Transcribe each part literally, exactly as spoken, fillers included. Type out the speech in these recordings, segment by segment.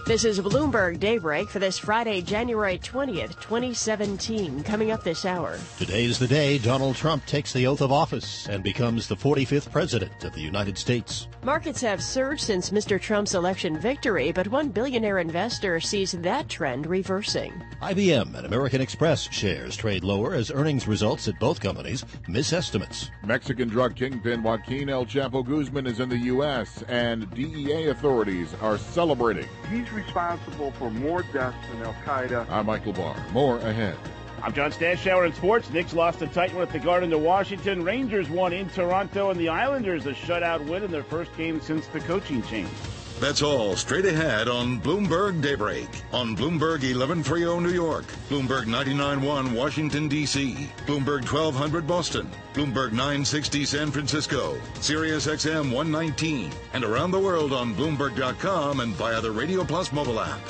This is Bloomberg Daybreak for this Friday, January twentieth, twenty seventeen. Coming up this hour. Today's the day Donald Trump takes the oath of office and becomes the forty-fifth president of the United States. Markets have surged since Mister Trump's election victory, but one billionaire investor sees that trend reversing. I B M and American Express shares trade lower as earnings results at both companies miss estimates. Mexican drug kingpin Joaquin El Chapo Guzman is in the U S, and D E A authorities are celebrating. He's responsible for more deaths than Al-Qaeda. I'm Michael Barr. More ahead. I'm John Stashower in sports. Knicks lost a tight one at the Garden to Washington. Rangers won in Toronto, and the Islanders a shutout win in their first game since the coaching change. That's all straight ahead on Bloomberg Daybreak. On Bloomberg eleven thirty New York, Bloomberg ninety-nine point one Washington, D C, Bloomberg twelve hundred Boston, Bloomberg nine sixty San Francisco, Sirius X M one nineteen, and around the world on Bloomberg dot com and via the Radio Plus mobile app.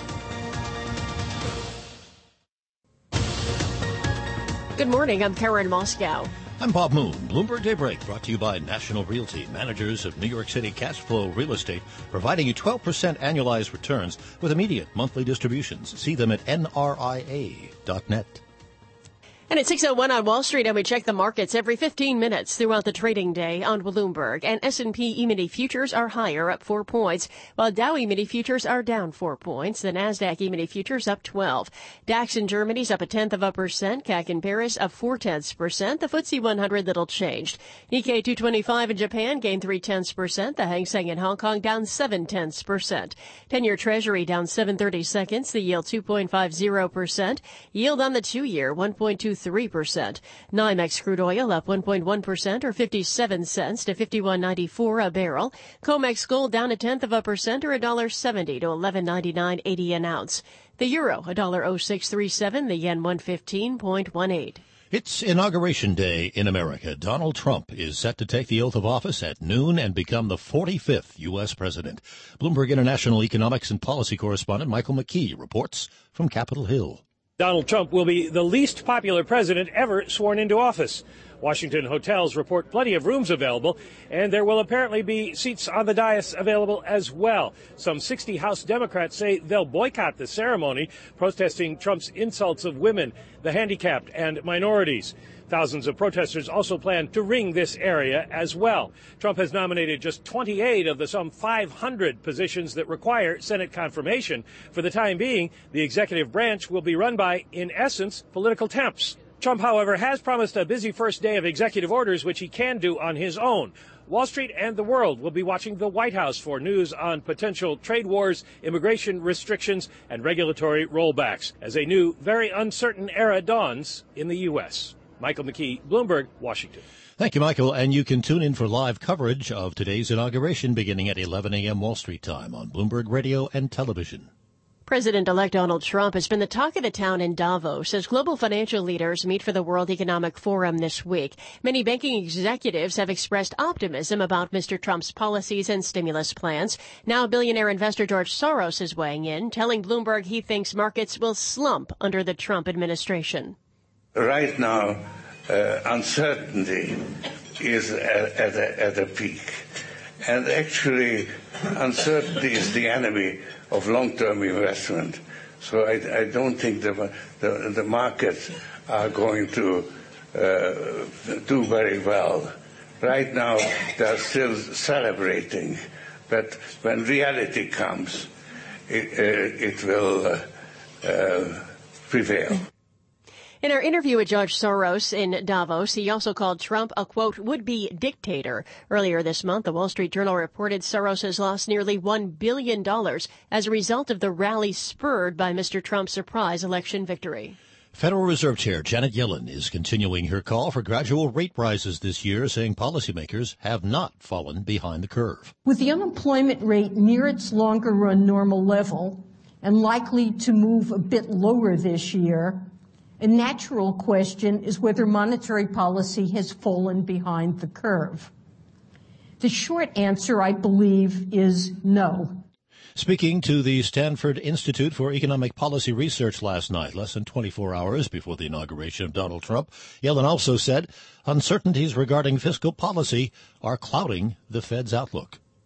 Good morning, I'm Karen Moscow. I'm Bob Moon. Bloomberg Daybreak brought to you by National Realty, managers of New York City cash flow real estate, providing you twelve percent annualized returns with immediate monthly distributions. See them at N R I A dot net. And at six oh one on Wall Street, and we check the markets every fifteen minutes throughout the trading day on Bloomberg. And S and P E-mini futures are higher, up four points, while Dow E-mini futures are down four points. The Nasdaq E-mini futures up twelve. DAX in Germany's up a tenth of a percent. C A C in Paris up four tenths percent. The F T S E one hundred little changed. Nikkei two twenty-five in Japan gained three tenths percent. The Hang Seng in Hong Kong down seven tenths percent. Ten-year Treasury down seven thirty seconds. The yield two point five zero percent. Yield on the two-year one point two three percent. NYMEX crude oil up one point one percent or fifty-seven cents to fifty-one ninety-four a barrel. COMEX gold down a tenth of a percent or one dollar seventy to eleven ninety-nine eighty an ounce. The euro one dollar oh six thirty-seven, the yen one fifteen point one eight. It's Inauguration Day in America. Donald Trump is set to take the oath of office at noon and become the forty-fifth U S president. Bloomberg International economics and policy correspondent Michael McKee reports from Capitol Hill. Donald Trump will be the least popular president ever sworn into office. Washington hotels report plenty of rooms available, and there will apparently be seats on the dais available as well. Some sixty House Democrats say they'll boycott the ceremony, protesting Trump's insults of women, the handicapped, and minorities. Thousands of protesters also plan to ring this area as well. Trump has nominated just twenty-eight of the some five hundred positions that require Senate confirmation. For the time being, the executive branch will be run by, in essence, political temps. Trump, however, has promised a busy first day of executive orders, which he can do on his own. Wall Street and the world will be watching the White House for news on potential trade wars, immigration restrictions, and regulatory rollbacks as a new, very uncertain era dawns in the U S Michael McKee, Bloomberg, Washington. Thank you, Michael. And you can tune in for live coverage of today's inauguration beginning at eleven a.m. Wall Street time on Bloomberg Radio and Television. President-elect Donald Trump has been the talk of the town in Davos as global financial leaders meet for the World Economic Forum this week. Many banking executives have expressed optimism about Mister Trump's policies and stimulus plans. Now billionaire investor George Soros is weighing in, telling Bloomberg he thinks markets will slump under the Trump administration. Right now, uh, uncertainty is at, at, a, at a peak. And actually, uncertainty is the enemy of long-term investment. So I, I don't think the, the, the markets are going to uh, do very well. Right now, they're still celebrating. But when reality comes, it, uh, it will uh, uh, prevail. In our interview with George Soros in Davos, he also called Trump a, quote, would-be dictator. Earlier this month, the Wall Street Journal reported Soros has lost nearly one billion dollars as a result of the rally spurred by Mister Trump's surprise election victory. Federal Reserve Chair Janet Yellen is continuing her call for gradual rate rises this year, saying policymakers have not fallen behind the curve. With the unemployment rate near its longer-run normal level and likely to move a bit lower this year, a natural question is whether monetary policy has fallen behind the curve. The short answer, I believe, is no. Speaking to the Stanford Institute for Economic Policy Research last night, less than twenty-four hours before the inauguration of Donald Trump, Yellen also said uncertainties regarding fiscal policy are clouding the Fed's outlook.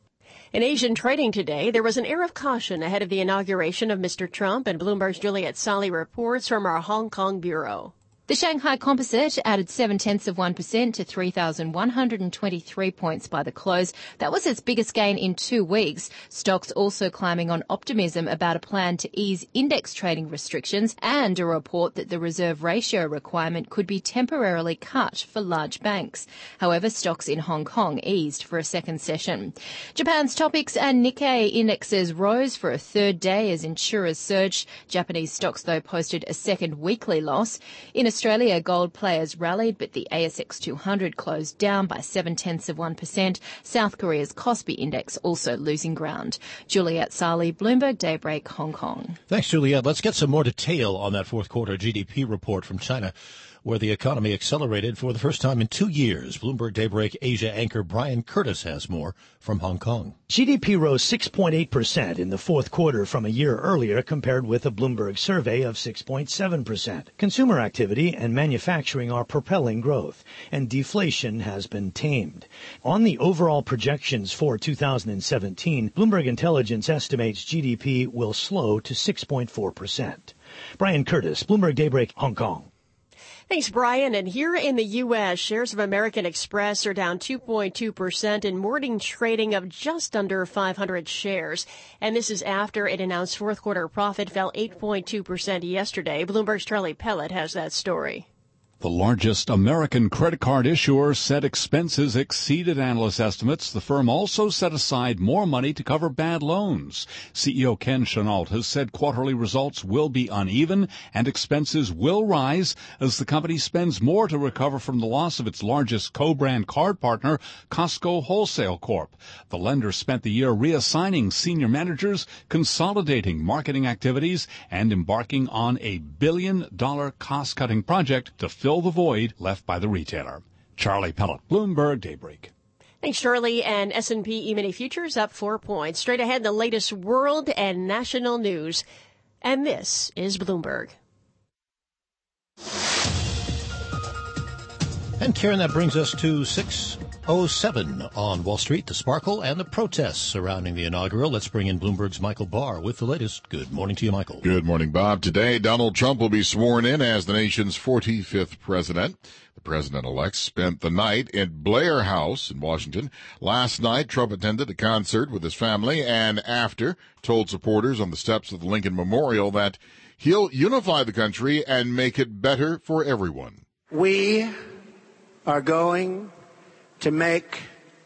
In Asian trading today, there was an air of caution ahead of the inauguration of Mister Trump, and Bloomberg's Juliet Solly reports from our Hong Kong bureau. The Shanghai Composite added seven-tenths of one percent to three thousand one hundred twenty-three points by the close. That was its biggest gain in two weeks. Stocks also climbing on optimism about a plan to ease index trading restrictions and a report that the reserve ratio requirement could be temporarily cut for large banks. However, stocks in Hong Kong eased for a second session. Japan's Topix and Nikkei indexes rose for a third day as insurers surged. Japanese stocks, though, posted a second weekly loss. In Australia, gold players rallied, but the A S X two hundred closed down by seven-tenths of one percent. South Korea's Kospi index also losing ground. Juliet Solly, Bloomberg Daybreak, Hong Kong. Thanks, Juliet. Let's get some more detail on that fourth quarter G D P report from China, where the economy accelerated for the first time in two years. Bloomberg Daybreak Asia anchor Brian Curtis has more from Hong Kong. G D P rose six point eight percent in the fourth quarter from a year earlier, compared with a Bloomberg survey of six point seven percent. Consumer activity and manufacturing are propelling growth, and deflation has been tamed. On the overall projections for two thousand seventeen, Bloomberg Intelligence estimates G D P will slow to six point four percent. Brian Curtis, Bloomberg Daybreak, Hong Kong. Thanks, Brian. And here in the U S, shares of American Express are down two point two percent in morning trading of just under five hundred shares. And this is after it announced fourth quarter profit fell eight point two percent yesterday. Bloomberg's Charlie Pellet has that story. The largest American credit card issuer said expenses exceeded analyst estimates. The firm also set aside more money to cover bad loans. C E O Ken Chenault has said quarterly results will be uneven and expenses will rise as the company spends more to recover from the loss of its largest co-brand card partner, Costco Wholesale Corp. The lender spent the year reassigning senior managers, consolidating marketing activities, and embarking on a billion-dollar cost-cutting project to fill the void left by the retailer. Charlie Pellet, Bloomberg Daybreak. Thanks, Charlie. And S and P E-mini futures up four points. Straight ahead, the latest world and national news. And this is Bloomberg. And Karen, that brings us to six oh seven on Wall Street, the sparkle and the protests surrounding the inaugural. Let's bring in Bloomberg's Michael Barr with the latest. Good morning to you, Michael. Good morning, Bob. Today, Donald Trump will be sworn in as the nation's forty-fifth president. The president-elect spent the night at Blair House in Washington. Last night, Trump attended a concert with his family and after told supporters on the steps of the Lincoln Memorial that he'll unify the country and make it better for everyone. We are going to make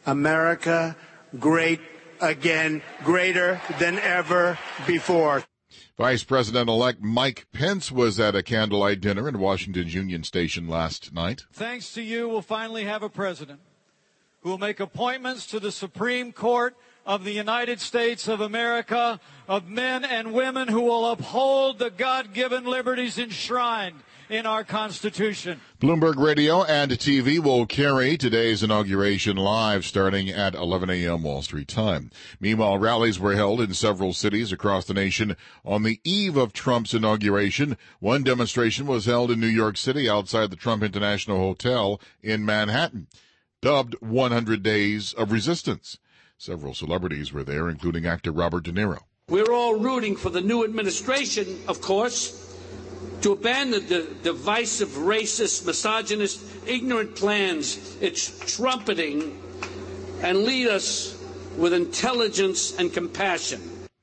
America great again, greater than ever before. Vice President-elect Mike Pence was at a candlelight dinner in Washington's Union Station last night. Thanks to you, we'll finally have a president who will make appointments to the Supreme Court of the United States of America, of men and women who will uphold the God-given liberties enshrined in our Constitution. Bloomberg Radio and T V will carry today's inauguration live starting at eleven a.m. Wall Street time. Meanwhile, rallies were held in several cities across the nation on the eve of Trump's inauguration. One demonstration was held in New York City outside the Trump International Hotel in Manhattan, dubbed one hundred days of Resistance. Several celebrities were there, including actor Robert De Niro. We're all rooting for the new administration, of course, to abandon the divisive, racist, misogynist, ignorant plans it's trumpeting and lead us with intelligence and compassion.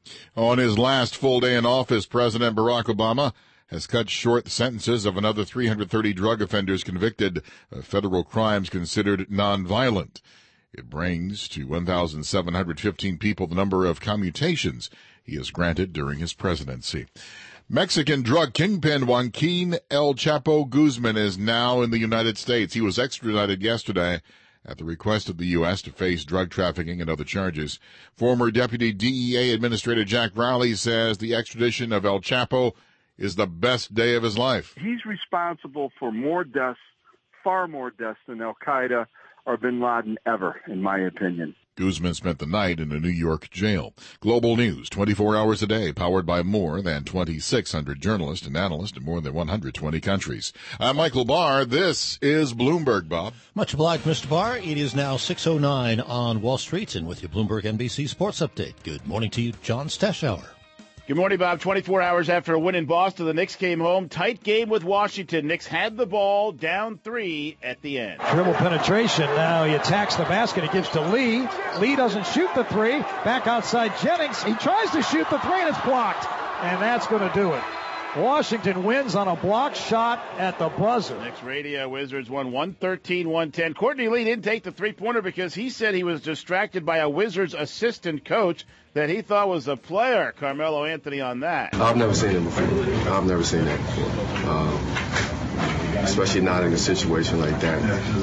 On his last full day in office, President Barack Obama has cut short the sentences of another three hundred thirty drug offenders convicted of federal crimes considered nonviolent. It brings to one thousand seven hundred fifteen people the number of commutations he has granted during his presidency. Mexican drug kingpin Joaquin El Chapo Guzman is now in the United States. He was extradited yesterday at the request of the U S to face drug trafficking and other charges. Former Deputy D E A Administrator Jack Rowley says the extradition of El Chapo is the best day of his life. He's responsible for more deaths, far more deaths than Al-Qaeda or bin Laden ever, in my opinion. Guzman spent the night in a New York jail. Global news, twenty-four hours a day, powered by more than twenty-six hundred journalists and analysts in more than one hundred twenty countries. I'm Michael Barr. This is Bloomberg, Bob. Much obliged, Mister Barr. It is now six oh nine on Wall Street, and with your Bloomberg N B C Sports Update. Good morning to you, John Stashauer. Good morning, Bob. twenty-four hours after a win in Boston, the Knicks came home. Tight game with Washington. Knicks had the ball, down three at the end. Dribble penetration. Now he attacks the basket. He gives to Lee. Lee doesn't shoot the three. Back outside Jennings. He tries to shoot the three, and it's blocked. And that's going to do it. Washington wins on a blocked shot at the buzzer. Knicks radio Wizards won one thirteen one ten. Courtney Lee didn't take the three-pointer because he said he was distracted by a Wizards assistant coach that he thought was a player. Carmelo Anthony on that. I've never seen it before. I've never seen that before. Um, especially not in a situation like that.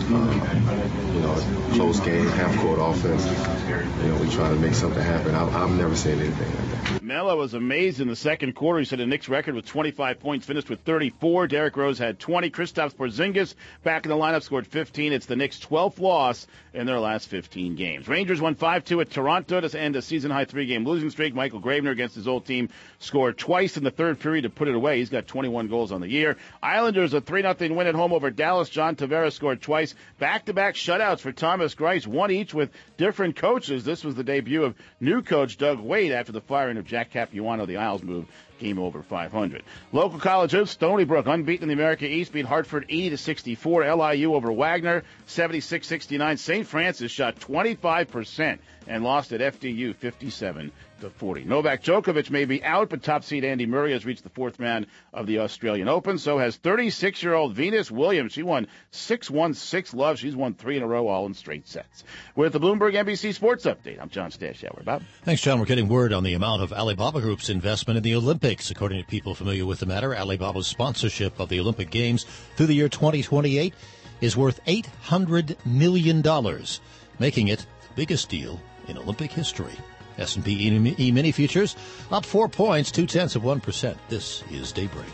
Um, you know, close game, half-court offense. You know, we try to make something happen. I've, I've never seen anything like that. Melo was amazed in the second quarter. He said the Knicks record was twenty-five points, finished with thirty-four. Derrick Rose had twenty. Kristaps Porzingis back in the lineup, scored fifteen. It's the Knicks' twelfth loss in their last fifteen games. Rangers won five two at Toronto to end a season-high three-game losing streak. Michael Gravener against his old team scored twice in the third period to put it away. He's got twenty-one goals on the year. Islanders a three nothing win at home over Dallas. John Tavares scored twice. Back-to-back shutouts for Thomas Greiss, one each with different coaches. This was the debut of new coach Doug Wade after the firing of Jack Capuano. The Isles moved game over five hundred. Local college hoops, Stony Brook unbeaten in the America East, beat Hartford eighty to sixty-four. L I U over Wagner seventy-six sixty-nine. Saint Francis shot twenty-five percent and lost at F D U fifty-seven to forty. Novak Djokovic may be out, but top seed Andy Murray has reached the fourth round of the Australian Open. So has thirty-six-year-old Venus Williams. She won six one six love. She's won three in a row, all in straight sets. With the Bloomberg N B C Sports Update, I'm John Stashauer. Bob? Thanks, John. We're getting word on the amount of Alibaba Group's investment in the Olympics. According to people familiar with the matter, Alibaba's sponsorship of the Olympic Games through the year twenty twenty-eight is worth eight hundred million dollars, making it the biggest deal in Olympic history. S and P E-mini futures up four points, two-tenths of one percent. This is Daybreak.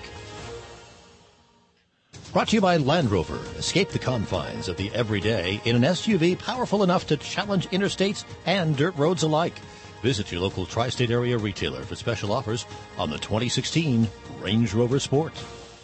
Brought to you by Land Rover. Escape the confines of the everyday in an S U V powerful enough to challenge interstates and dirt roads alike. Visit your local tri-state area retailer for special offers on the twenty sixteen Range Rover Sport.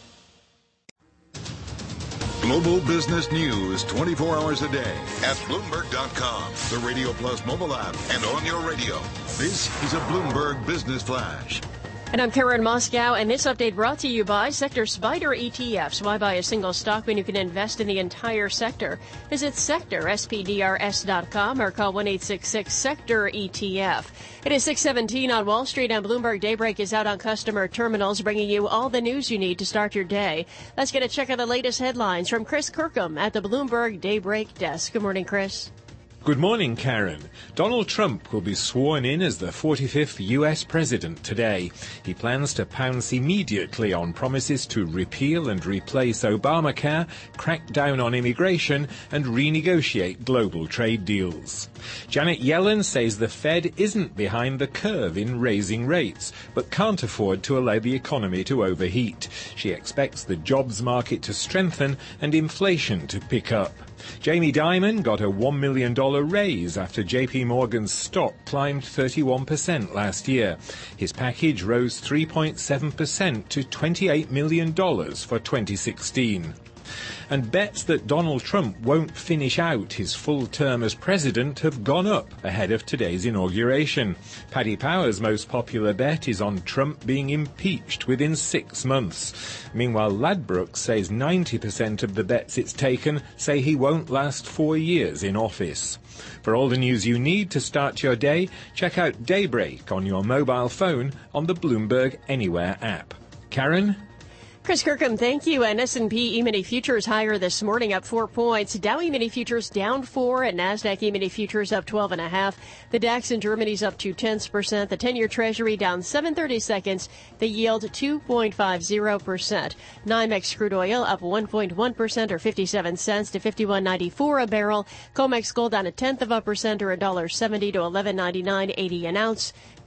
Global business news twenty-four hours a day at Bloomberg dot com, the Radio Plus mobile app, and on your radio. This is a Bloomberg Business Flash. And I'm Karen Moscow, and this update brought to you by Sector Spider E T Fs. Why buy a single stock when you can invest in the entire sector? Visit sector s p d r s dot com or call one eight six six sector E T F. It is six seventeen on Wall Street, and Bloomberg Daybreak is out on customer terminals, bringing you all the news you need to start your day. Let's get a check of the latest headlines from Chris Kirkham at the Bloomberg Daybreak desk. Good morning, Chris. Good morning, Karen. Donald Trump will be sworn in as the forty-fifth U S president today. He plans to pounce immediately on promises to repeal and replace Obamacare, crack down on immigration, and renegotiate global trade deals. Janet Yellen says the Fed isn't behind the curve in raising rates, but can't afford to allow the economy to overheat. She expects the jobs market to strengthen and inflation to pick up. Jamie Dimon got a one million dollars raise after J P Morgan's stock climbed thirty-one percent last year. His package rose three point seven percent to twenty-eight million dollars for twenty sixteen. And bets that Donald Trump won't finish out his full term as president have gone up ahead of today's inauguration. Paddy Power's most popular bet is on Trump being impeached within six months. Meanwhile, Ladbrokes says ninety percent of the bets it's taken say he won't last four years in office. For all the news you need to start your day, check out Daybreak on your mobile phone on the Bloomberg Anywhere app. Karen? Chris Kirkham, thank you. And S and P E-mini futures higher this morning, up four points. Dow E-mini futures down four, and NASDAQ E-mini futures up twelve and a half. The DAX in Germany's up two tenths percent. The ten-year Treasury down seven thirty seconds. The yield two point five zero percent. NYMEX crude oil up one point one percent or fifty-seven cents to fifty-one ninety-four a barrel. COMEX gold down a tenth of a percent or a dollar seventy to eleven ninety-nine eighty an ounce.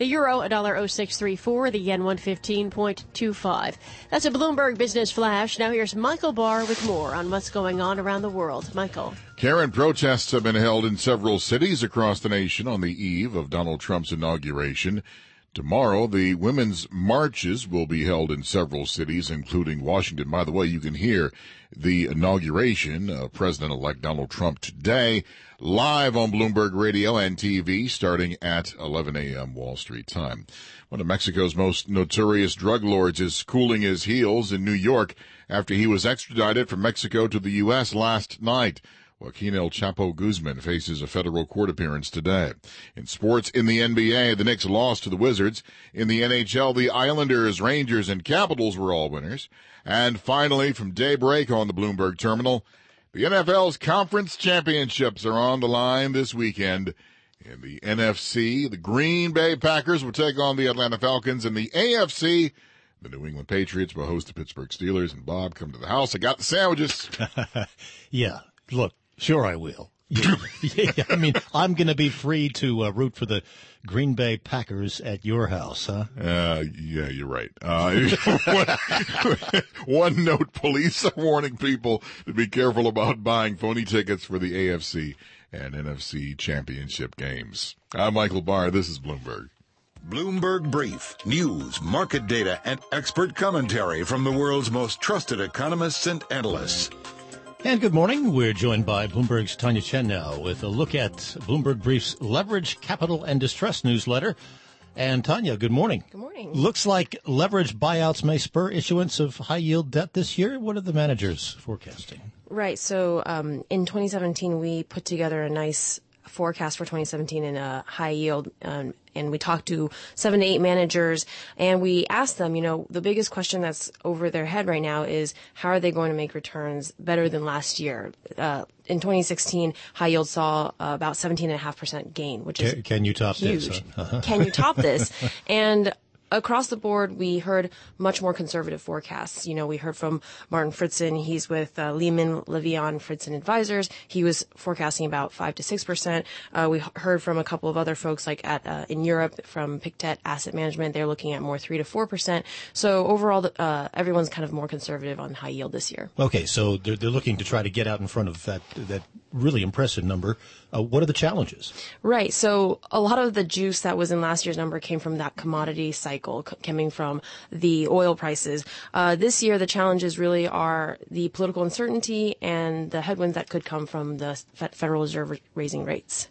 The euro, one dollar oh six thirty-four. The yen, one fifteen point two five. That's a Bloomberg Business Flash. Now here's Michael Barr with more on what's going on around the world. Michael. Karen, protests have been held in several cities across the nation on the eve of Donald Trump's inauguration. Tomorrow, the women's marches will be held in several cities, including Washington. By the way, you can hear the inauguration of President-elect Donald Trump today live on Bloomberg Radio and T V starting at eleven a.m. Wall Street time. One of Mexico's most notorious drug lords is cooling his heels in New York after he was extradited from Mexico to the U S last night. Joaquin El Chapo Guzman faces a federal court appearance today. In sports, in the N B A, the Knicks lost to the Wizards. In the N H L, the Islanders, Rangers, and Capitals were all winners. And finally, from daybreak on the Bloomberg Terminal, the N F L's conference championships are on the line this weekend. In the N F C, the Green Bay Packers will take on the Atlanta Falcons. In the A F C, the New England Patriots will host the Pittsburgh Steelers. And Bob, come to the house. I got the sandwiches. Yeah, look. Sure, I will. Yeah, yeah, I mean, I'm going to be free to uh, root for the Green Bay Packers at your house, huh? Uh, yeah, you're right. Uh, one, one note, police are warning people to be careful about buying phony tickets for the A F C and N F C championship games. I'm Michael Barr. This is Bloomberg. Bloomberg Brief. News, market data, and expert commentary from the world's most trusted economists and analysts. And good morning. We're joined by Bloomberg's Tanya Chen now with a look at Bloomberg Brief's Leverage, Capital, and Distress newsletter. And Tanya, good morning. Good morning. Looks like leverage buyouts may spur issuance of high-yield debt this year. What are the managers forecasting? Right. So um, in twenty seventeen, we put together a nice forecast for twenty seventeen in a high yield. Um, and we talked to seven to eight managers and we asked them, you know, the biggest question that's over their head right now is how are they going to make returns better than last year? Uh, in twenty sixteen, high yield saw uh, about seventeen point five percent gain, which is Can, can you top huge. this? Huh? Uh-huh. Can you top this? And across the board, we heard much more conservative forecasts. You know, we heard from Martin Fritzen. He's with uh, Lehman, Levion, Fritzen Advisors. He was forecasting about five to six percent. Uh, we heard from a couple of other folks like at uh, in Europe from Pictet Asset Management. They're looking at more three to four percent. So overall, uh, everyone's kind of more conservative on high yield this year. Okay, so they're, they're looking to try to get out in front of that that really impressive number. Uh, what are the challenges? Right. So a lot of the juice that was in last year's number came from that commodity cycle c- coming from the oil prices. Uh, this year, the challenges really are the political uncertainty and the headwinds that could come from the F- Federal Reserve raising rates.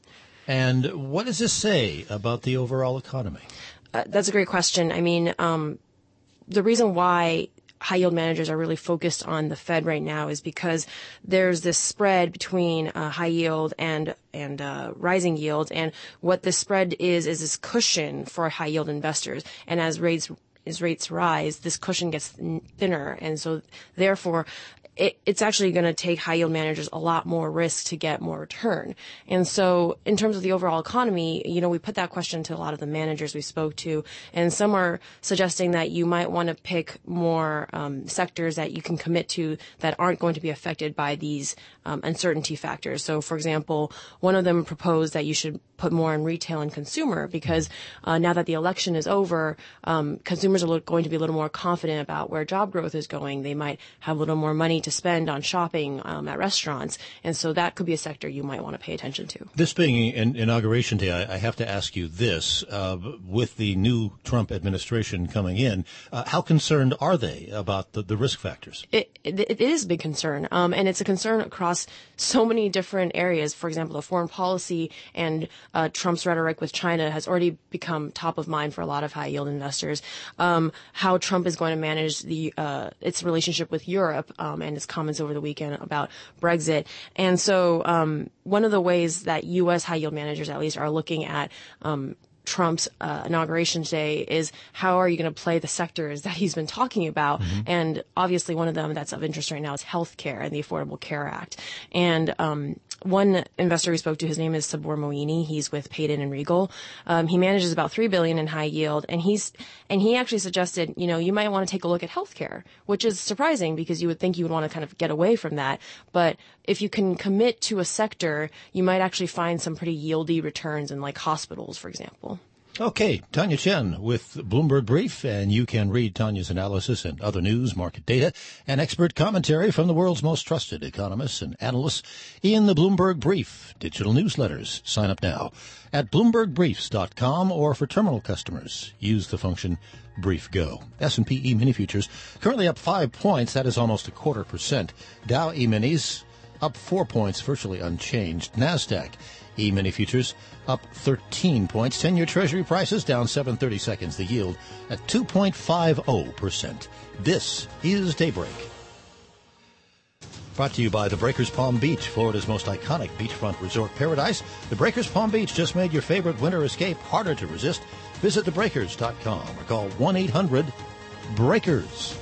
And what does this say about the overall economy? Uh, that's a great question. I mean, um, the reason why high yield managers are really focused on the Fed right now is because there's this spread between uh, high yield and and uh, rising yield, and what the spread is is this cushion for high yield investors. And as rates as rates rise, this cushion gets thinner, and so therefore it, it's actually going to take high yield managers a lot more risk to get more return. And so in terms of the overall economy, you know, we put that question to a lot of the managers we spoke to, and some are suggesting that you might want to pick more um, sectors that you can commit to that aren't going to be affected by these um, uncertainty factors. So, for example, one of them proposed that you should put more in retail and consumer because uh, now that the election is over, um, consumers are going to be a little more confident about where job growth is going. They might have a little more money to spend on shopping um, at restaurants. And so that could be a sector you might want to pay attention to. This being an inauguration day, I, I have to ask you this. Uh, with the new Trump administration coming in, uh, how concerned are they about the, the risk factors? It, it, it is a big concern. Um, and it's a concern across so many different areas. For example, the foreign policy and uh, Trump's rhetoric with China has already become top of mind for a lot of high yield investors. Um, how Trump is going to manage the uh, its relationship with Europe um, and his comments over the weekend about Brexit. And so um, one of the ways that U S high yield managers at least are looking at um, Trump's uh, inauguration day is how are you going to play the sectors that he's been talking about? Mm-hmm. And obviously one of them that's of interest right now is healthcare and the Affordable Care Act. And um, one investor we spoke to, his name is Sabor Moini. He's with Payden and Regal. Um, he manages about three billion dollars in high yield, and he's and he actually suggested, you know, you might want to take a look at healthcare, which is surprising because you would think you would want to kind of get away from that. But if you can commit to a sector, you might actually find some pretty yieldy returns in like hospitals, for example. Okay, Tanya Chen with Bloomberg Brief, and you can read Tanya's analysis and other news, market data, and expert commentary from the world's most trusted economists and analysts in the Bloomberg Brief digital newsletters. Sign up now at bloomberg briefs dot com, or for terminal customers, use the function BriefGo. S and P E-mini futures currently up five points. That is almost a quarter percent. Dow E-minis up four points, virtually unchanged. NASDAQ E-mini futures up thirteen points. ten-year Treasury prices down seven thirty-seconds. The yield at two point five zero percent. This is Daybreak. Brought to you by the Breakers Palm Beach, Florida's most iconic beachfront resort paradise. The Breakers Palm Beach just made your favorite winter escape harder to resist. Visit the breakers dot com or call one eight hundred breakers.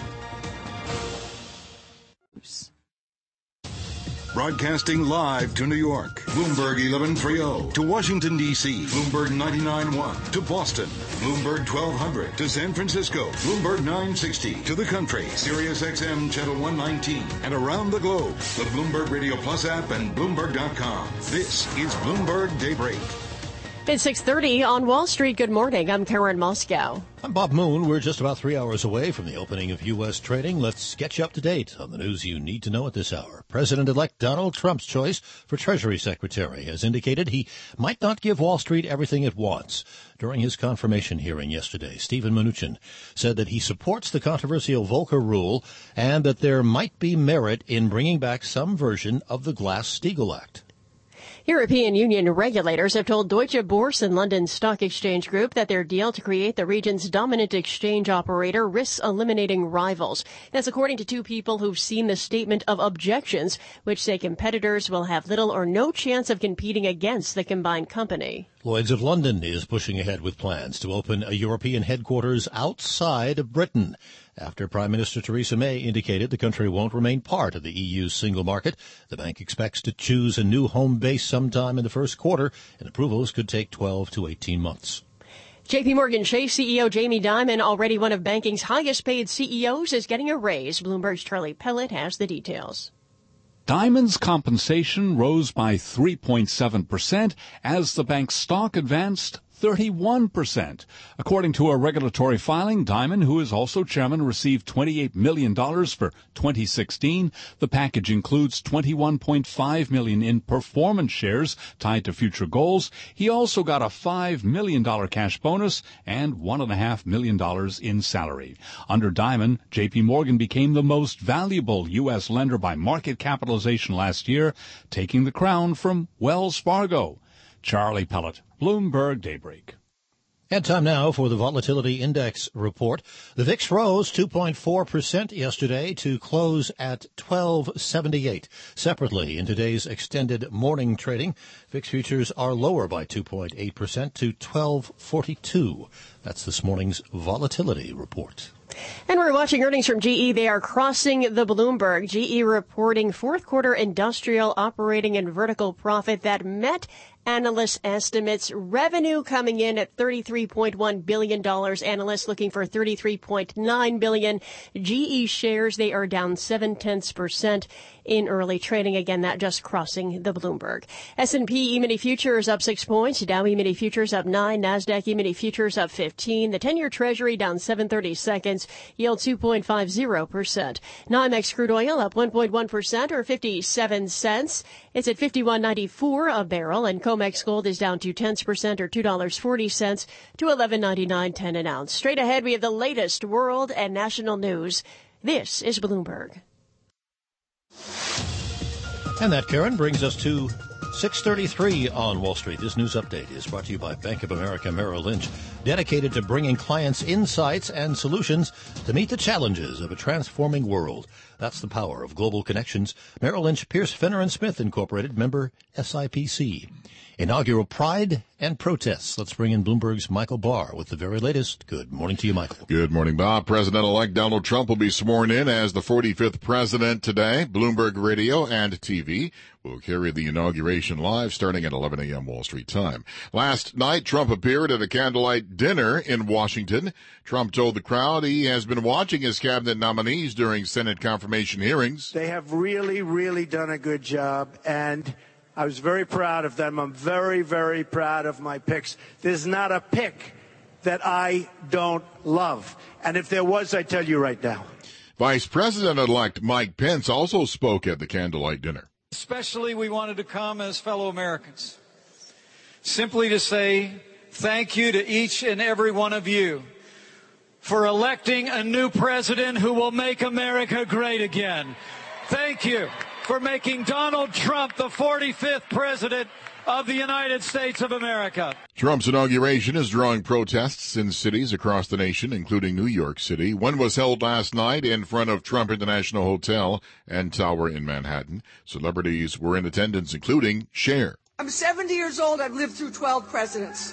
Broadcasting live to New York, Bloomberg eleven thirty. To Washington, D C, Bloomberg ninety-nine point one. To Boston, Bloomberg twelve hundred. To San Francisco, Bloomberg nine sixty. To the country, Sirius X M Channel one nineteen. And around the globe, the Bloomberg Radio Plus app and Bloomberg dot com. This is Bloomberg Daybreak. It's six thirty on Wall Street. Good morning. I'm Karen Moscow. I'm Bob Moon. We're just about three hours away from the opening of U S trading. Let's get you up to date on the news you need to know at this hour. President-elect Donald Trump's choice for Treasury Secretary has indicated he might not give Wall Street everything it wants. During his confirmation hearing yesterday, Stephen Mnuchin said that he supports the controversial Volcker rule and that there might be merit in bringing back some version of the Glass-Steagall Act. European Union regulators have told Deutsche Börse and London Stock Exchange Group that their deal to create the region's dominant exchange operator risks eliminating rivals. That's according to two people who've seen the statement of objections, which say competitors will have little or no chance of competing against the combined company. Lloyd's of London is pushing ahead with plans to open a European headquarters outside of Britain, after Prime Minister Theresa May indicated the country won't remain part of the E U's single market. The bank expects to choose a new home base sometime in the first quarter, and approvals could take twelve to eighteen months. J P Morgan Chase C E O Jamie Dimon, already one of banking's highest-paid C E Os, is getting a raise. Bloomberg's Charlie Pellet has the details. Dimon's compensation rose by three point seven percent as the bank's stock advanced thirty-one percent. According to a regulatory filing, Dimon, who is also chairman, received twenty-eight million dollars for twenty sixteen. The package includes twenty-one point five million dollars in performance shares tied to future goals. He also got a five million dollars cash bonus and one point five million dollars in salary. Under Dimon, J P Morgan became the most valuable U S lender by market capitalization last year, taking the crown from Wells Fargo. Charlie Pellet, Bloomberg Daybreak. And time now for the Volatility Index report. The V I X rose two point four percent yesterday to close at twelve seventy-eight. Separately, in today's extended morning trading, V I X futures are lower by two point eight percent to twelve forty-two. That's this morning's Volatility report. And we're watching earnings from G E. They are crossing the Bloomberg. G E reporting fourth quarter industrial operating and vertical profit that met analyst estimates. Revenue coming in at thirty-three point one billion dollars. Analysts looking for thirty-three point nine billion dollars. G E shares, they are down seven tenths percent in early trading. Again, that just crossing the Bloomberg. S and P E-mini futures up six points. Dow E-mini futures up nine. NASDAQ E-mini futures up fifteen. The ten-year Treasury down seven thirty-seconds. Yield two point five zero percent. NYMEX crude oil up one point one percent or fifty-seven cents. It's at fifty-one ninety-four a barrel, and COMEX gold is down two tenths percent or two dollars and forty cents to eleven ninety-nine ten an ounce. Straight ahead, we have the latest world and national news. This is Bloomberg. And that, Karen, brings us to six thirty-three on Wall Street. This news update is brought to you by Bank of America Merrill Lynch, dedicated to bringing clients insights and solutions to meet the challenges of a transforming world. That's the power of global connections. Merrill Lynch, Pierce, Fenner and Smith Incorporated, member S I P C. Inaugural Pride and protests. Let's bring in Bloomberg's Michael Barr with the very latest. Good morning to you, Michael. Good morning, Bob. President-elect Donald Trump will be sworn in as the forty-fifth president today. Bloomberg Radio and T V will carry the inauguration live starting at eleven a.m. Wall Street time. Last night, Trump appeared at a candlelight dinner in Washington. Trump told the crowd he has been watching his cabinet nominees during Senate confirmation hearings. They have really, really done a good job, and I was very proud of them. I'm very, very proud of my picks. There's not a pick that I don't love. And if there was, I tell you right now. Vice President-elect Mike Pence also spoke at the candlelight dinner. Especially we wanted to come as fellow Americans, simply to say thank you to each and every one of you for electing a new president who will make America great again. Thank you for making Donald Trump the forty-fifth president of the United States of America. Trump's inauguration is drawing protests in cities across the nation, including New York City. One was held last night in front of Trump International Hotel and Tower in Manhattan. Celebrities were in attendance, including Cher. I'm seventy years old. I've lived through twelve presidents.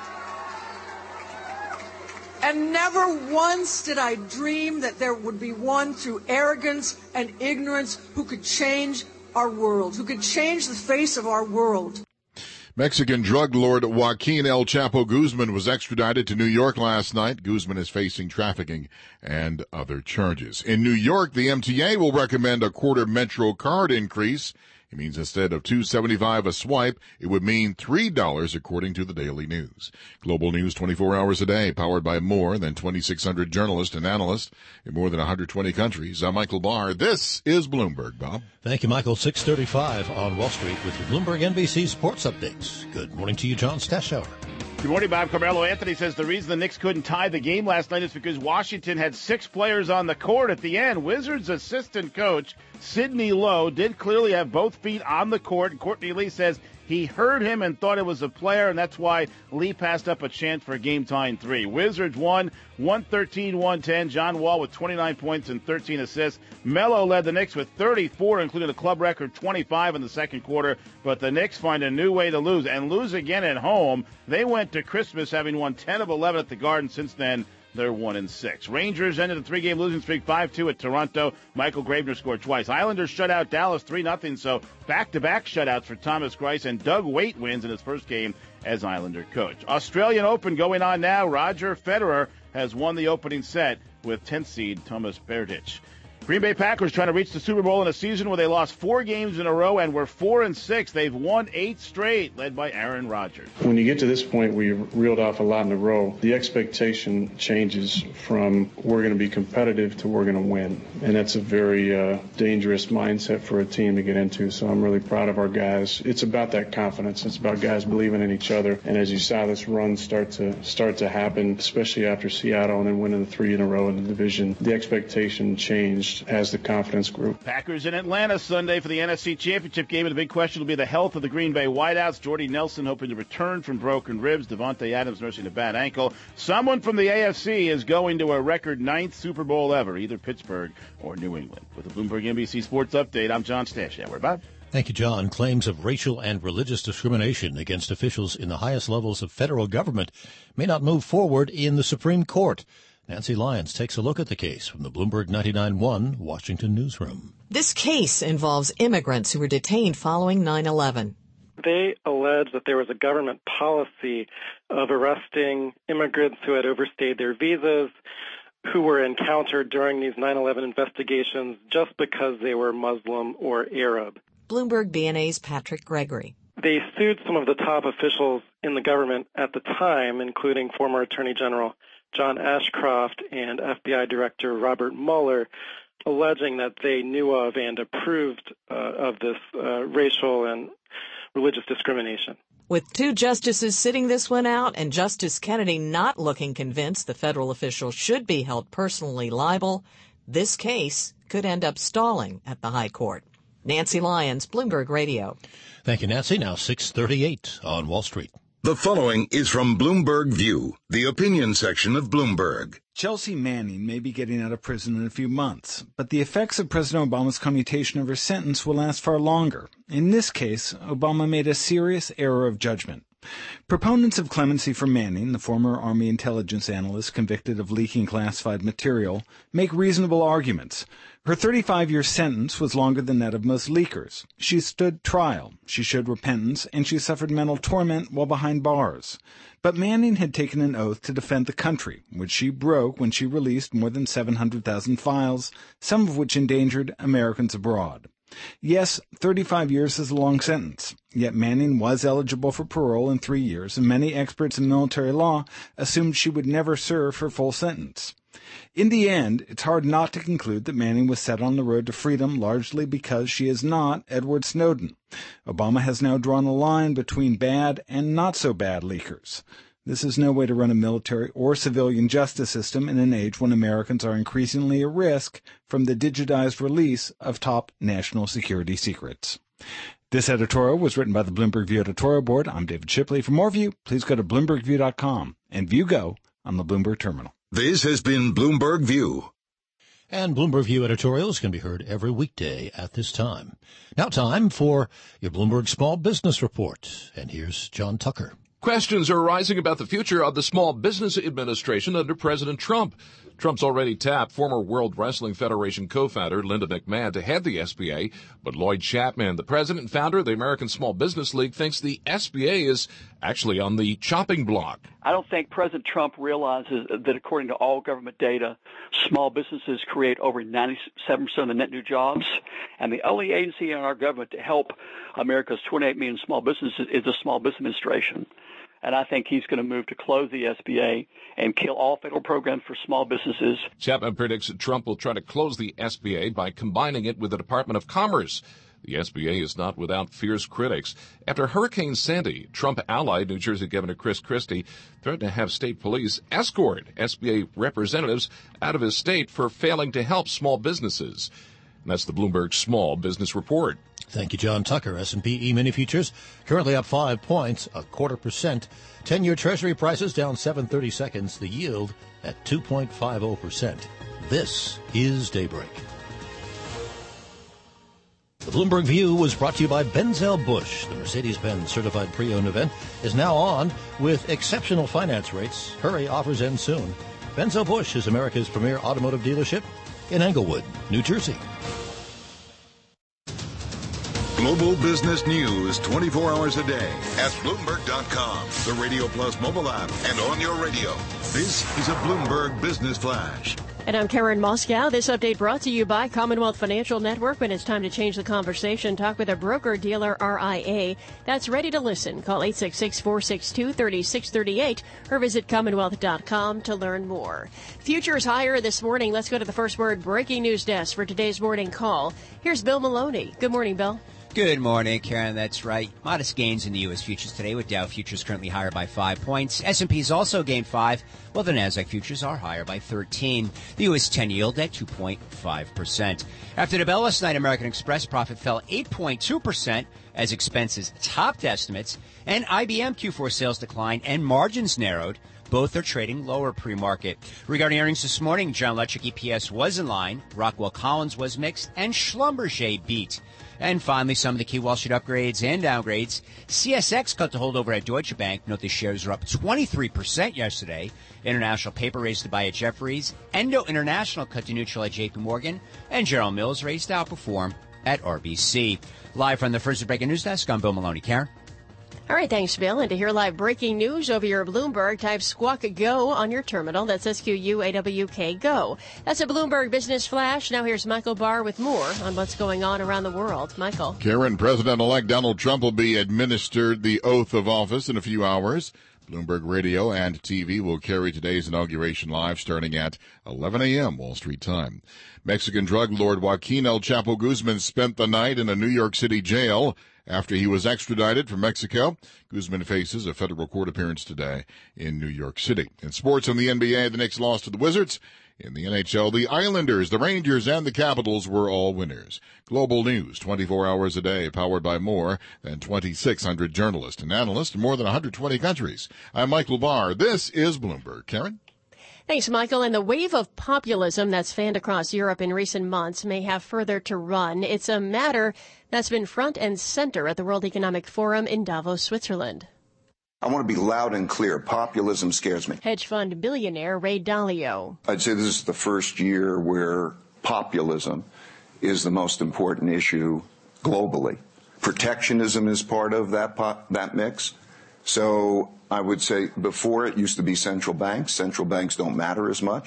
And never once did I dream that there would be one through arrogance and ignorance who could change our world, who could change the face of our world. Mexican drug lord Joaquin El Chapo Guzman was extradited to New York last night. Guzman is facing trafficking and other charges. In New York, the M T A will recommend a quarter Metro card increase. It means instead of two dollars and seventy-five cents a swipe, it would mean three dollars according to the Daily News. Global news twenty-four hours a day, powered by more than twenty-six hundred journalists and analysts in more than one hundred twenty countries. I'm Michael Barr. This is Bloomberg, Bob. Thank you, Michael. six thirty-five on Wall Street with your Bloomberg N B C Sports Updates. Good morning to you, John Stashower. Good morning, Bob. Carmelo Anthony says the reason the Knicks couldn't tie the game last night is because Washington had six players on the court at the end. Wizards assistant coach Sidney Lowe did clearly have both feet on the court. Courtney Lee says he heard him and thought it was a player, and that's why Lee passed up a chance for game tying three. Wizards won one thirteen to one ten. John Wall with twenty-nine points and thirteen assists. Melo led the Knicks with thirty-four, including a club record twenty-five in the second quarter. But the Knicks find a new way to lose, and lose again at home. They went to Christmas having won ten of eleven at the Garden. Since then, they're one and six. Rangers ended the three-game losing streak five two at Toronto. Michael Gravener scored twice. Islanders shut out Dallas three nothing, so back-to-back shutouts for Thomas Greiss, and Doug Waite wins in his first game as Islander coach. Australian Open going on now. Roger Federer has won the opening set with tenth seed Thomas Berdych. Green Bay Packers trying to reach the Super Bowl in a season where they lost four games in a row and were four and six. They've won eight straight, led by Aaron Rodgers. When you get to this point where you've reeled off a lot in a row, the expectation changes from we're going to be competitive to we're going to win. And that's a very uh, dangerous mindset for a team to get into. So I'm really proud of our guys. It's about that confidence. It's about guys believing in each other. And as you saw this run start to start to happen, especially after Seattle and then winning the three in a row in the division, the expectation changed as the confidence grew. Packers in Atlanta Sunday for the N F C Championship game, and the big question will be the health of the Green Bay wideouts. Jordy Nelson hoping to return from broken ribs. Devontae Adams nursing a bad ankle. Someone from the A F C is going to a record ninth Super Bowl ever, either Pittsburgh or New England. With the Bloomberg N B C Sports Update, I'm John Stashower. Bob? Thank you, John. Claims of racial and religious discrimination against officials in the highest levels of federal government may not move forward in the Supreme Court. Nancy Lyons takes a look at the case from the Bloomberg ninety-nine point one Washington newsroom. This case involves immigrants who were detained following nine eleven. They allege that there was a government policy of arresting immigrants who had overstayed their visas, who were encountered during these nine eleven investigations just because they were Muslim or Arab. Bloomberg B N A's Patrick Gregory. They sued some of the top officials in the government at the time, including former Attorney General John Ashcroft and F B I Director Robert Mueller, alleging that they knew of and approved uh, of this uh, racial and religious discrimination. With two justices sitting this one out and Justice Kennedy not looking convinced the federal official should be held personally liable, this case could end up stalling at the High Court. Nancy Lyons, Bloomberg Radio. Thank you, Nancy. Now six thirty-eight on Wall Street. The following is from Bloomberg View, the opinion section of Bloomberg. Chelsea Manning may be getting out of prison in a few months, but the effects of President Obama's commutation of her sentence will last far longer. In this case, Obama made a serious error of judgment. Proponents of clemency for Manning, the former Army intelligence analyst convicted of leaking classified material, make reasonable arguments. Her thirty-five-year sentence was longer than that of most leakers. She stood trial, she showed repentance, and she suffered mental torment while behind bars. But Manning had taken an oath to defend the country, which she broke when she released more than seven hundred thousand files, some of which endangered Americans abroad. Yes, thirty-five years is a long sentence, yet Manning was eligible for parole in three years, and many experts in military law assumed she would never serve her full sentence. In the end, it's hard not to conclude that Manning was set on the road to freedom largely because she is not Edward Snowden. Obama has now drawn a line between bad and not-so-bad leakers. This is no way to run a military or civilian justice system in an age when Americans are increasingly at risk from the digitized release of top national security secrets. This editorial was written by the Bloomberg View editorial board. I'm David Shipley. For more View, please go to bloomberg view dot com and View Go on the Bloomberg terminal. This has been Bloomberg View. And Bloomberg View editorials can be heard every weekday at this time. Now time for your Bloomberg Small Business Report. And here's John Tucker. Questions are rising about the future of the Small Business Administration under President Trump. Trump's already tapped former World Wrestling Federation co-founder Linda McMahon to head the S B A, but Lloyd Chapman, the president and founder of the American Small Business League, thinks the S B A is actually on the chopping block. I don't think President Trump realizes that according to all government data, small businesses create over ninety-seven percent of the net new jobs, and the only agency in our government to help America's twenty-eight million small businesses is the Small Business Administration. And I think he's going to move to close the S B A and kill all federal programs for small businesses. Chapman predicts that Trump will try to close the S B A by combining it with the Department of Commerce. The S B A is not without fierce critics. After Hurricane Sandy, Trump allied New Jersey Governor Chris Christie threatened to have state police escort S B A representatives out of his state for failing to help small businesses. And that's the Bloomberg Small Business Report. Thank you, John Tucker. S and P E-mini futures currently up five points, a quarter percent. ten-year Treasury prices down seven thirty-seconds. The yield at two point five zero percent. This is Daybreak. The Bloomberg View was brought to you by Benzel Busch. The Mercedes-Benz Certified Pre-Owned event is now on with exceptional finance rates. Hurry, offers end soon. Benzel Busch is America's premier automotive dealership in Englewood, New Jersey. Global business news twenty-four hours a day at Bloomberg dot com, the Radio Plus mobile app, and on your radio. This is a Bloomberg Business Flash. And I'm Karen Moscow. This update brought to you by Commonwealth Financial Network. When it's time to change the conversation, talk with a broker-dealer R I A that's ready to listen. Call eight six six, four six two, three six three eight or visit Commonwealth dot com to learn more. Futures higher this morning. Let's go to the First Word breaking news desk for today's morning call. Here's Bill Maloney. Good morning, Bill. Good morning, Karen. That's right. Modest gains in the U S futures today, with Dow futures currently higher by five points. S and P's also gained five, while the Nasdaq futures are higher by thirteen. The U S ten yield at two point five percent. After the bell last night, American Express profit fell eight point two percent as expenses topped estimates, and I B M Q four sales declined and margins narrowed. Both are trading lower pre-market. Regarding earnings this morning, General Electric E P S was in line, Rockwell Collins was mixed, and Schlumberger beat. And finally, some of the key Wall Street upgrades and downgrades. C S X cut to hold over at Deutsche Bank. Note the shares are up twenty-three percent yesterday. International Paper raised to buy at Jefferies. Endo International cut to neutral at J P Morgan. And General Mills raised to outperform at R B C. Live from the First Breaking News Desk, I'm Bill Maloney. Karen? All right, thanks, Bill. And to hear live breaking news over your Bloomberg, type Squawk Go on your terminal. That's S Q U A W K Go. That's a Bloomberg Business Flash. Now here's Michael Barr with more on what's going on around the world. Michael. Karen, President-elect Donald Trump will be administered the oath of office in a few hours. Bloomberg Radio and T V will carry today's inauguration live starting at eleven a.m. Wall Street time. Mexican drug lord Joaquin El Chapo Guzman spent the night in a New York City jail after he was extradited from Mexico. Guzman faces a federal court appearance today in New York City. In sports, in the N B A, the Knicks lost to the Wizards. In the N H L, the Islanders, the Rangers, and the Capitals were all winners. Global news, twenty-four hours a day, powered by more than twenty-six hundred journalists and analysts in more than one hundred twenty countries. I'm Michael Barr. This is Bloomberg. Karen? Thanks, Michael. And the wave of populism that's fanned across Europe in recent months may have further to run. It's a matter that's been front and center at the World Economic Forum in Davos, Switzerland. I want to be loud and clear. Populism scares me. Hedge fund billionaire Ray Dalio. I'd say this is the first year where populism is the most important issue globally. Protectionism is part of that po- that mix. So I would say before it used to be central banks. Central banks don't matter as much.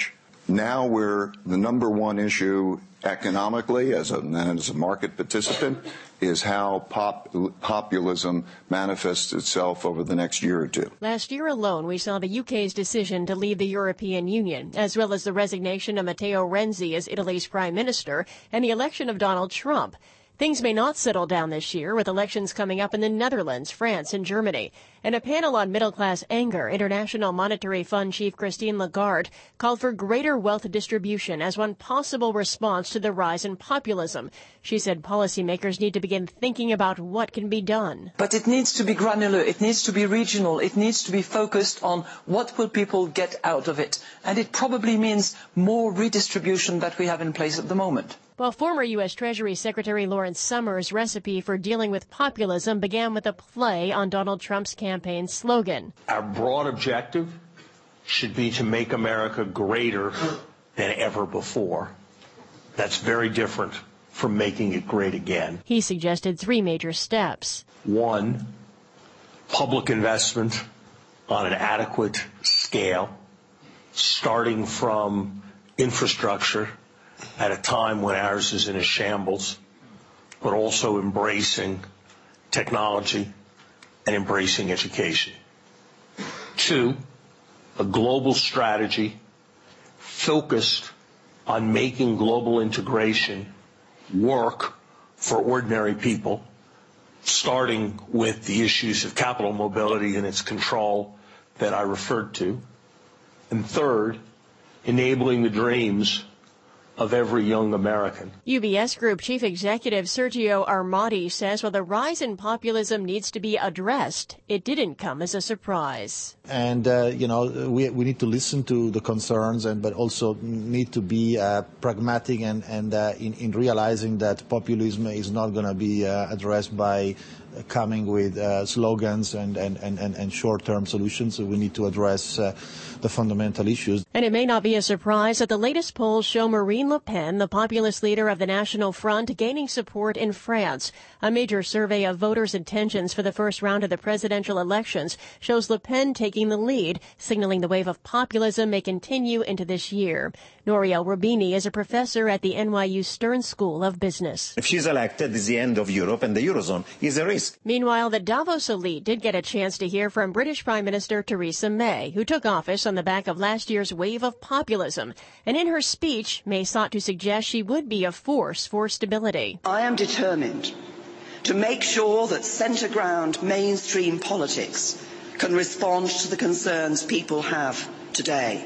Now we're the number one issue economically as a, as a market participant is how pop, populism manifests itself over the next year or two. Last year alone, we saw the U K's decision to leave the European Union, as well as the resignation of Matteo Renzi as Italy's prime minister and the election of Donald Trump. Things may not settle down this year, with elections coming up in the Netherlands, France, and Germany. In a panel on middle-class anger, International Monetary Fund Chief Christine Lagarde called for greater wealth distribution as one possible response to the rise in populism. She said policymakers need to begin thinking about what can be done. But it needs to be granular, it needs to be regional, it needs to be focused on what will people get out of it. And it probably means more redistribution that we have in place at the moment. Well, former U S. Treasury Secretary Lawrence Summers' recipe for dealing with populism began with a play on Donald Trump's campaign slogan. Our broad objective should be to make America greater than ever before. That's very different from making it great again. He suggested three major steps. One, public investment on an adequate scale, starting from infrastructure at a time when ours is in a shambles, but also embracing technology and embracing education. Two, a global strategy focused on making global integration work for ordinary people, starting with the issues of capital mobility and its control that I referred to. And third, enabling the dreams of every young American. U B S Group Chief Executive Sergio Armati says while the rise in populism needs to be addressed, it didn't come as a surprise. And, uh, you know, we we need to listen to the concerns, and but also need to be uh, pragmatic and, and uh, in, in realizing that populism is not going to be uh, addressed by coming with uh, slogans and, and, and, and short-term solutions. So we need to address uh, the fundamental issues. And it may not be a surprise that the latest polls show Marine Le Pen, the populist leader of the National Front, gaining support in France. A major survey of voters' intentions for the first round of the presidential elections shows Le Pen taking the lead, signaling the wave of populism may continue into this year. Nouriel Roubini is a professor at the N Y U Stern School of Business. If she's elected, it's the end of Europe, and the Eurozone is a risk. Meanwhile, the Davos elite did get a chance to hear from British Prime Minister Theresa May, who took office on the back of last year's wave of populism. And in her speech, May sought to suggest she would be a force for stability. I am determined to make sure that centre-ground mainstream politics can respond to the concerns people have today.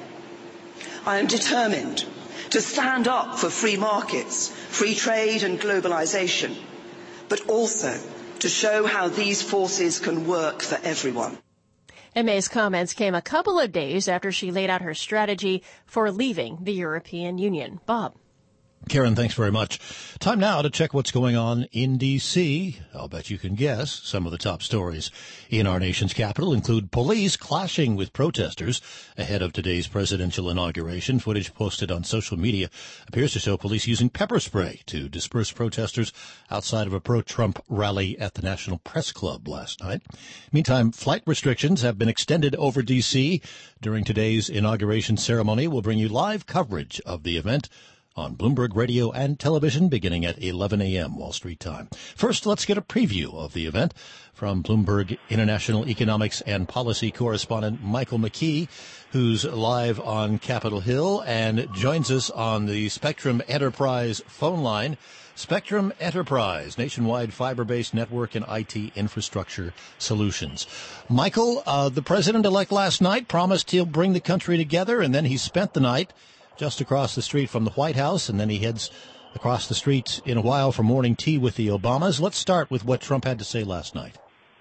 I am determined to stand up for free markets, free trade and globalisation, but also to show how these forces can work for everyone. And May's comments came a couple of days after she laid out her strategy for leaving the European Union. Bob. Karen, thanks very much. Time now to check what's going on in D C. I'll bet you can guess. Some of the top stories in our nation's capital include police clashing with protesters ahead of today's presidential inauguration. Footage posted on social media appears to show police using pepper spray to disperse protesters outside of a pro-Trump rally at the National Press Club last night. Meantime, flight restrictions have been extended over D C during today's inauguration ceremony. We'll bring you live coverage of the event on Bloomberg Radio and Television beginning at eleven a.m. Wall Street time. First, let's get a preview of the event from Bloomberg International Economics and Policy correspondent Michael McKee, who's live on Capitol Hill and joins us on the Spectrum Enterprise phone line. Spectrum Enterprise, nationwide fiber-based network and I T infrastructure solutions. Michael, uh, the president-elect last night promised he'll bring the country together, and then he spent the night just across the street from the White House, and then he heads across the street in a while for morning tea with the Obamas. Let's start with what Trump had to say last night.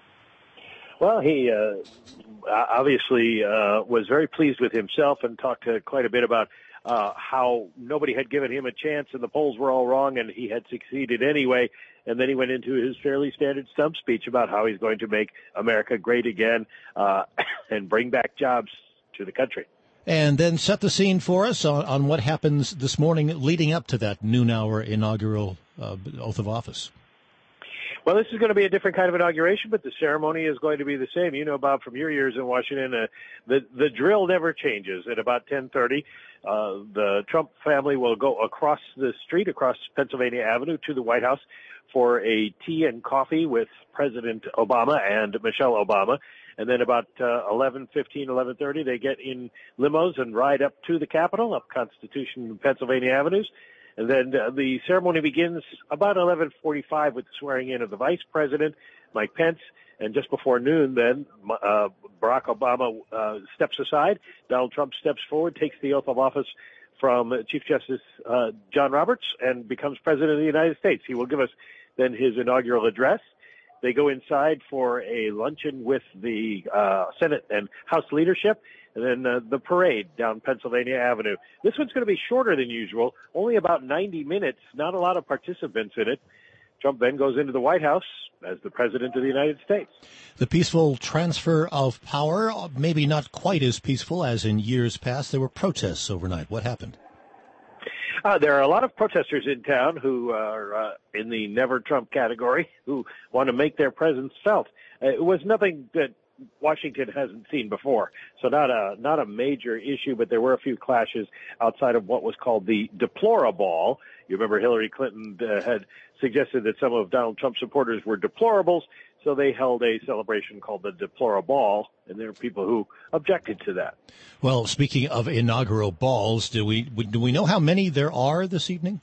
Well, he uh, obviously uh, was very pleased with himself and talked uh, quite a bit about uh, how nobody had given him a chance and the polls were all wrong and he had succeeded anyway. And then he went into his fairly standard stump speech about how he's going to make America great again uh, and bring back jobs to the country. And then set the scene for us on, on what happens this morning leading up to that noon hour inaugural uh, oath of office. Well, this is going to be a different kind of inauguration, but the ceremony is going to be the same. You know, Bob, from your years in Washington, uh, the the drill never changes. At about ten thirty, uh, the Trump family will go across the street, across Pennsylvania Avenue to the White House for a tea and coffee with President Obama and Michelle Obama. And then about uh, eleven fifteen, eleven thirty, they get in limos and ride up to the Capitol, up Constitution and Pennsylvania Avenues. And then uh, the ceremony begins about eleven forty-five with the swearing in of the Vice President, Mike Pence. And just before noon, then, uh, Barack Obama uh, steps aside. Donald Trump steps forward, takes the oath of office from Chief Justice uh, John Roberts, and becomes President of the United States. He will give us then his inaugural address. They go inside for a luncheon with the uh, Senate and House leadership, and then uh, the parade down Pennsylvania Avenue. This one's going to be shorter than usual, only about ninety minutes, not a lot of participants in it. Trump then goes into the White House as the President of the United States. The peaceful transfer of power, maybe not quite as peaceful as in years past. There were protests overnight. What happened? Uh, there are a lot of protesters in town who are uh, in the Never Trump category, who want to make their presence felt. Uh, it was nothing that Washington hasn't seen before, so not a not a major issue, but there were a few clashes outside of what was called the Deploraball. You remember Hillary Clinton uh, had suggested that some of Donald Trump's supporters were deplorables, so they held a celebration called the Deploraball, and there are people who objected to that. Well, speaking of inaugural balls, do we do we know how many there are this evening?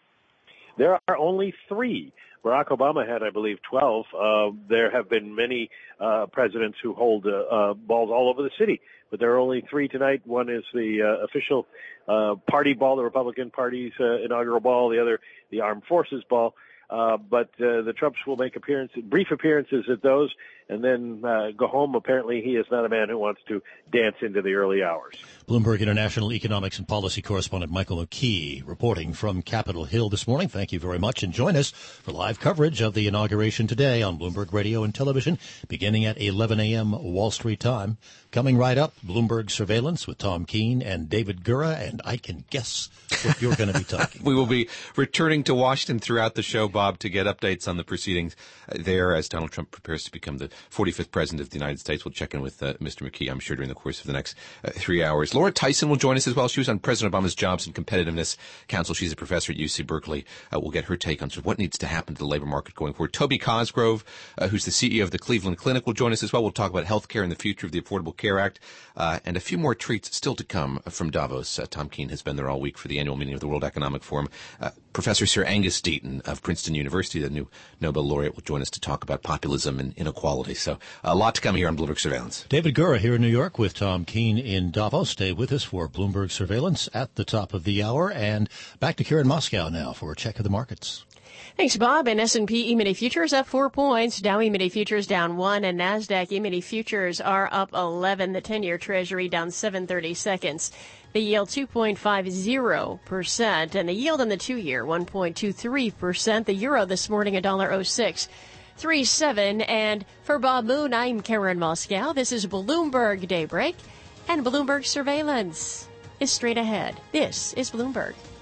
There are only three. Barack Obama had, I believe, twelve. Uh, there have been many uh, presidents who hold uh, uh, balls all over the city, but there are only three tonight. One is the uh, official uh, party ball, the Republican Party's uh, inaugural ball, the other the Armed Forces ball. Uh, but uh, the Trumps will make appearances, brief appearances at those, and then uh, go home. Apparently, he is not a man who wants to dance into the early hours. Bloomberg International Economics and Policy Correspondent Michael McKee reporting from Capitol Hill this morning. Thank you very much, and join us for live coverage of the inauguration today on Bloomberg Radio and Television, beginning at eleven a.m. Wall Street time. Coming right up, Bloomberg Surveillance with Tom Keene and David Gura, and I can guess what you're going to be talking. We will be returning to Washington throughout the show, Bob, to get updates on the proceedings there as Donald Trump prepares to become the forty-fifth president of the United States. We'll check in with uh, Mister McKee, I'm sure, during the course of the next uh, three hours. Laura Tyson will join us as well. She was on President Obama's Jobs and Competitiveness Council. She's a professor at U C Berkeley. Uh, we'll get her take on sort of what needs to happen to the labor market going forward. Toby Cosgrove, uh, who's the C E O of the Cleveland Clinic, will join us as well. We'll talk about health care and the future of the Affordable Care Act, uh, and a few more treats still to come from Davos. Uh, Tom Keene has been there all week for the annual meeting of the World Economic Forum. Uh, Professor Sir Angus Deaton of Princeton University, the new Nobel laureate, will join us to talk about populism and inequality. So a lot to come here on Bloomberg Surveillance. David Gura here in New York with Tom Keene in Davos. Stay with us for Bloomberg Surveillance at the top of the hour. And back to Karen Moscow now for a check of the markets. Thanks, Bob. And S and P E-mini futures up four points. Dow E-mini futures down one, and NASDAQ E-mini futures are up eleven. The ten-year Treasury down seven thirty seconds. The yield two point five zero percent, and the yield on the two-year one point two three percent. The euro this morning one dollar oh six thirty-seven. And for Bob Moon, I'm Karen Moscow. This is Bloomberg Daybreak, and Bloomberg Surveillance is straight ahead. This is Bloomberg.